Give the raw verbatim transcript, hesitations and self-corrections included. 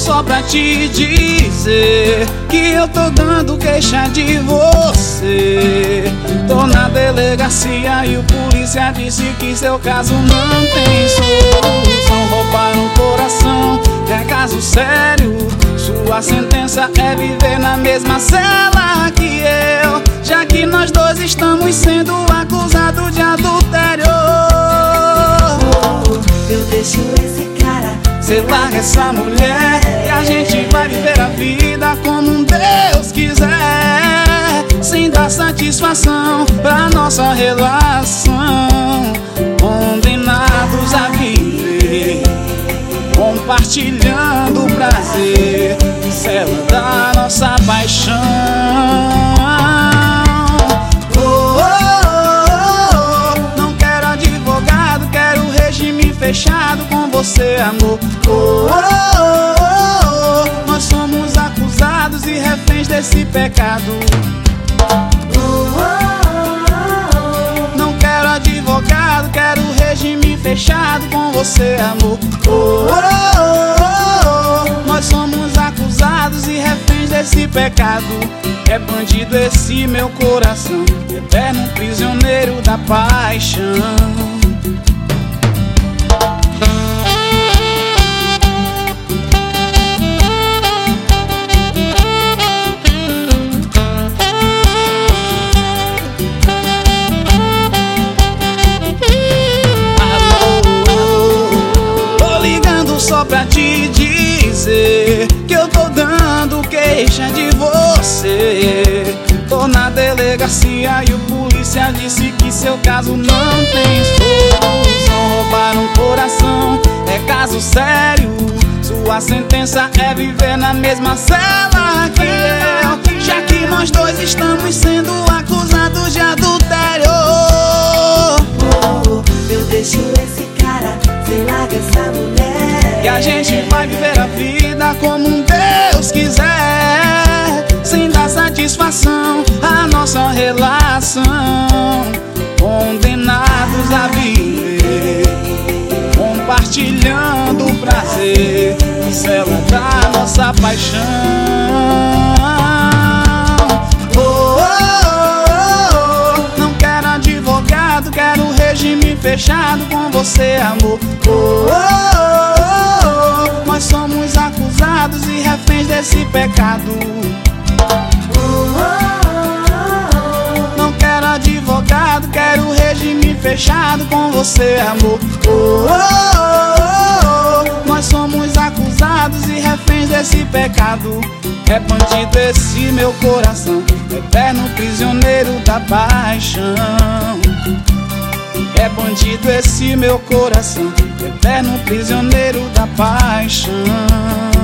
só pra te dizer que eu tô dando queixa de você. Tô na delegacia e o polícia disse que seu caso não tem solução. Roubaram o coração, é caso sério. Sua sentença é viver na mesma cela que eu, já que nós dois estamos sendo acusados de adultério. Eu deixo esse cara, cê larga essa mulher e a gente vai viver a vida como um Deus quiser, sem dar satisfação pra nossa relação. Condenados a viver, compartilhando o prazer, cela da nossa paixão. Oh, oh, oh, não quero advogado, quero regime fechado com você, amor. Oh, oh, oh, oh, nós somos acusados e reféns desse pecado. Não quero advogado, quero regime fechado com você, amor. Oh, oh, oh, oh, nós somos acusados e reféns desse pecado. É bandido esse meu coração, eterno prisioneiro da paixão. Só pra te dizer que eu tô dando queixa de você. Tô na delegacia e o polícia disse que seu caso não tem solução. Roubaram um coração, é caso sério. Sua sentença é viver na mesma cela que eu, já que nós dois estamos sendo acusados de adultério. Oh, eu deixo esse cara, cê larga essa mulher, e a gente vai viver a vida como um Deus quiser, sem dar satisfação à nossa relação. Condenados a viver, compartilhando o prazer, cela da nossa paixão. Oh, oh, oh, oh, não quero advogado, quero regime fechado com você, amor. Oh, oh, oh, nós somos acusados e reféns desse pecado. Não quero advogado, quero regime fechado com você, amor. Oh, oh, oh, nós somos acusados e reféns desse pecado. É bandido esse meu coração, eterno prisioneiro da paixão. É bandido esse meu coração, eterno prisioneiro da paixão.